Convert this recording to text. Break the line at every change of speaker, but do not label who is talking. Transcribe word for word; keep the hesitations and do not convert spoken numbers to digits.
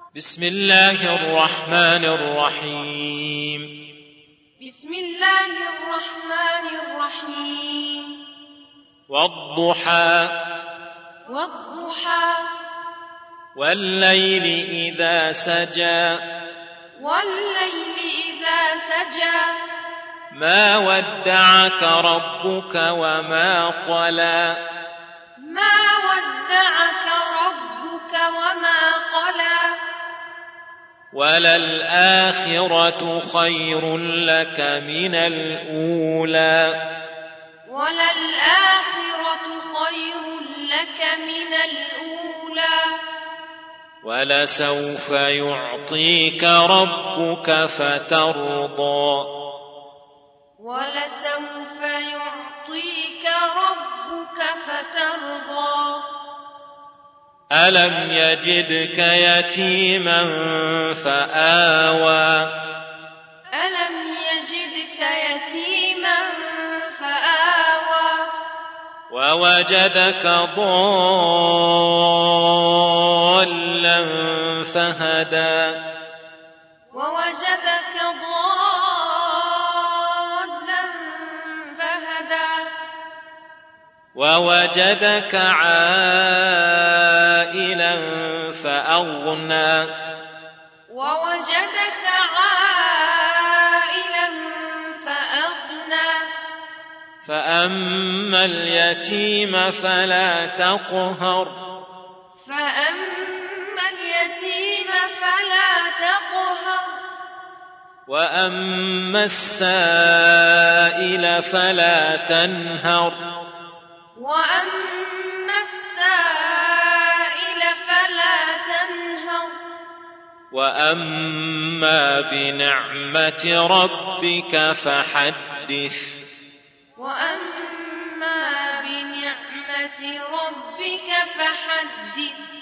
بسم الله الرحمن الرحيم.
بسم الله الرحمن الرحيم.
والضحى
والضحى
والليل إذا سجى
والليل إذا سجى
ما ودعك ربك وما قلى
ما ودعك ربك وما قلى
وللآخرة خير لك من الأولى
وللآخرة خير لك من الأولى
ولسوف يعطيك ربك فترضى
ولسوف يعطيك ربك فترضى
ألم يجدك يتيما فآوى
ألم يجدك يتيما فآوى
ووجدك ضالا فهدى
ووجدك ضالا فهدى
ووجدك عائلا فأغنى
ووجدك عائلا فأغنى
فأما اليتيم فلا تقهر
فأما اليتيم فلا تقهر
وأما السائل فلا تنهر
وأما السائل فلا تنهر
وأما بنعمة ربك فحدث
وأما بنعمة ربك فحدث